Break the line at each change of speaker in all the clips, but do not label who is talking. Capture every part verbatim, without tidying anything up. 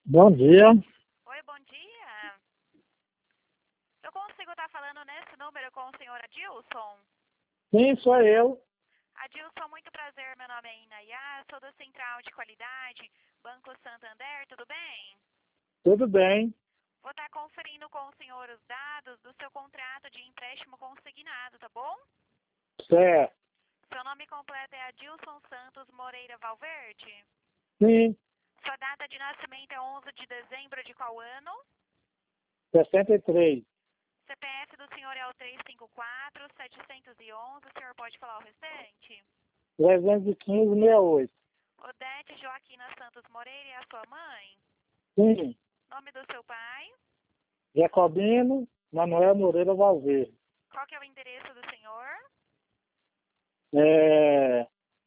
Bom dia.
Oi, bom dia. Eu consigo estar falando nesse número com o senhor Adilson?
Sim, sou eu.
Adilson, muito prazer. Meu nome é Inayá, sou da Central de Qualidade, Banco Santander, tudo bem?
Tudo bem?
Vou estar conferindo com o senhor os dados do seu contrato de empréstimo consignado, tá bom?
Certo.
Seu nome completo é Adilson Santos Moreira Valverde?
Sim,
Sua data de nascimento é onze de dezembro de qual ano?
sessenta e três.
C P F do senhor é o três cinco quatro, sete um um, o senhor pode falar o restante?
trezentos e quinze, sessenta e oito.
Odete Joaquina Santos Moreira é a sua mãe?
Sim,
Nome do seu pai?
Jacobino Manuel Moreira Valverde.
Qual que é o endereço do senhor?
É,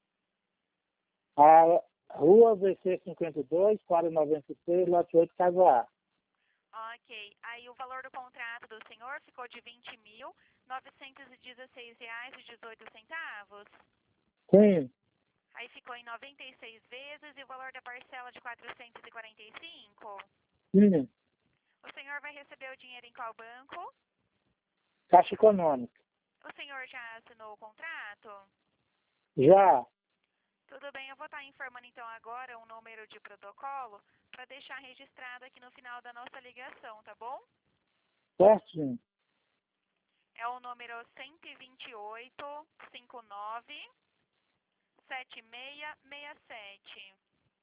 a Rua V C cinquenta e dois, quatrocentos e noventa e seis, lote oito, Casa A.
Ok. Aí o valor do contrato do senhor ficou de vinte mil novecentos e dezesseis reais e dezoito centavos.
Sim,
Aí ficou em noventa e seis vezes e o valor da parcela de quatrocentos e quarenta e cinco.
sim.
O senhor vai receber o dinheiro em qual banco?
Caixa Econômica.
O senhor já assinou o contrato?
Já.
Tudo bem, eu vou estar informando então agora um número de protocolo para deixar registrado aqui no final da nossa ligação, tá bom?
Certinho.
É o número cento e vinte e oito, cinquenta e nove, setenta e seis sessenta e sete.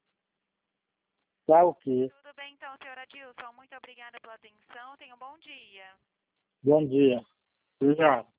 Tá ok.
Tudo bem então, senhora Adilson. Muito obrigada pela atenção. Tenha um bom dia.
Bom dia. Obrigado.